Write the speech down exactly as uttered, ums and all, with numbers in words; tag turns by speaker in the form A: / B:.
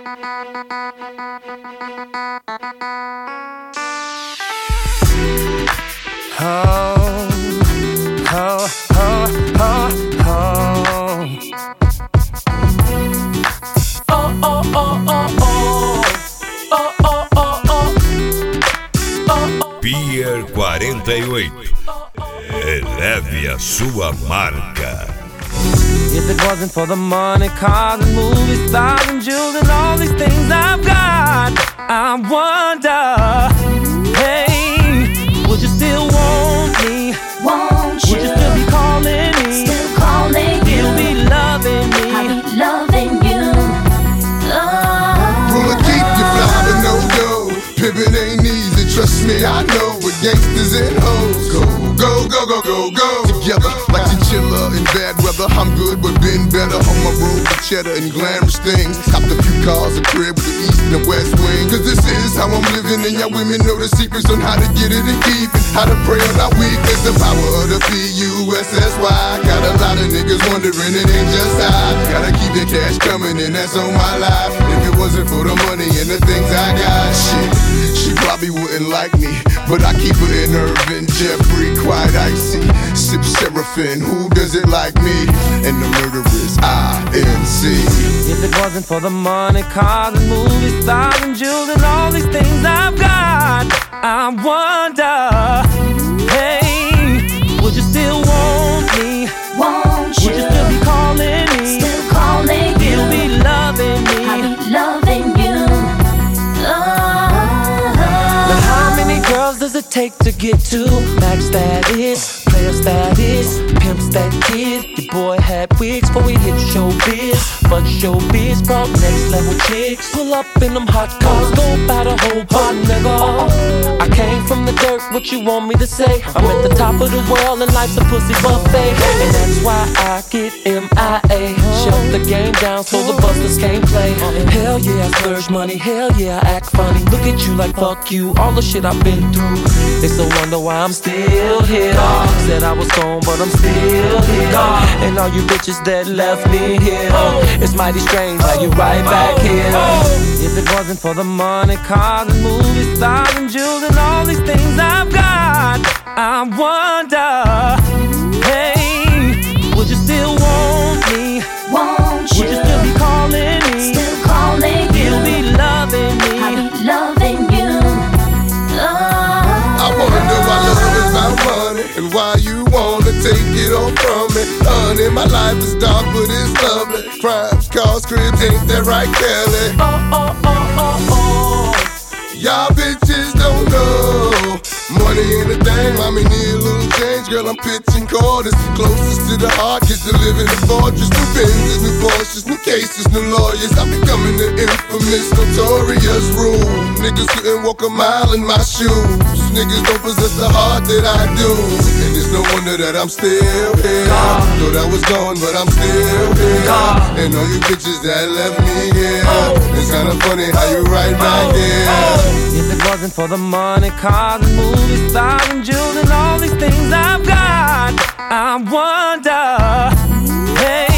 A: Oh, oh, oh, oh, oh. Oh, oh, oh, oh, oh. Oh, oh, oh, oh. Oh,
B: Pier quarenta e oito. Eleve a sua marca.
A: If it wasn't for the money, cars and movie stars and jewels and all these things I've got, I wonder, hey, would you still want me?
C: Won't you?
A: Would you still be calling me?
C: Still calling you.
A: Still be loving me?
C: I'll be loving you. Oh.
D: Pull a keep you fly, but no dough. Pimpin' ain't easy, trust me, I know. With gangsters and hoes, go, go, go, go, go, go. Together like chinchilla in bad weather. I'm good, but been better on my road with cheddar and glamorous things. Copped a few cars, a crib with the east and the west wing. Cause this is how I'm living, and y'all women know the secrets on how to get it and keep it. How to pray on our weakness, the power of the P U S S Y. Got a lot of niggas wondering, it ain't just I. Gotta keep the cash coming, and that's on my life. If it wasn't for the money and the things I got, shit, she probably wouldn't like me. But I keep her in Irvin, Jeffrey, quite icy. Sip Seraphim, who does it like me? And the murderers, I N C.
A: If it wasn't for the money, cars and movie stars and jewels and all these things I've got, I wonder, hey, would you still want me?
C: Won't you?
A: Would you still be calling me?
C: Still calling you.
A: Still be loving me?
C: I'll be loving you. Oh.
A: Now how many girls does it take to get to max status, player status, pimp stat kid? Your boy had wigs before we hit showbiz, but showbiz brought next level chicks. Pull up in them hot cars, go by the whole pot, nigga. I came from the dirt, what you want me to say? I'm at the top of the world and life's a pussy buffet, and that's why I get M I A. Shut the game down so the busters can't play. Hell yeah, I splurge money, hell yeah, I act funny. Look at you like fuck you, all the shit I've been through. They still wonder why I'm still here. Said I was gone, but I'm still here. And all you bitches that left me here, it's mighty strange how you right back here. If it wasn't for the money, cars and movie stars and jewels and all these things I've got, I wonder, hey, would you still want me?
C: Won't you?
A: Would you still be calling me?
C: Still calling you.
A: Still be loving me?
C: I'll be loving you. Oh.
D: I wanna know why love is about money, and why you wanna take it all from me. Honey, my life is dark, but it's lovely. Crimes, cars, cribs, ain't that right, Kelly?
A: Oh, oh, oh, oh, oh.
D: Y'all bitches don't know. Money ain't a thing, mommy need a little change. Girl, I'm pitching quarters. Closest to the heart, get to live in a fortress. New Benzes, new Porsches, new cases, new lawyers. I'm becoming the infamous, notorious rule. Niggas couldn't walk a mile in my shoes. Niggas don't possess the heart that I do. And it's no wonder that I'm still here. Thought I was gone, but I'm still here. And all you bitches that left me here, it's kinda funny how you right back here.
A: If it wasn't for the money, cars and movie stars and jewels and all these things I've got, I wonder, hey,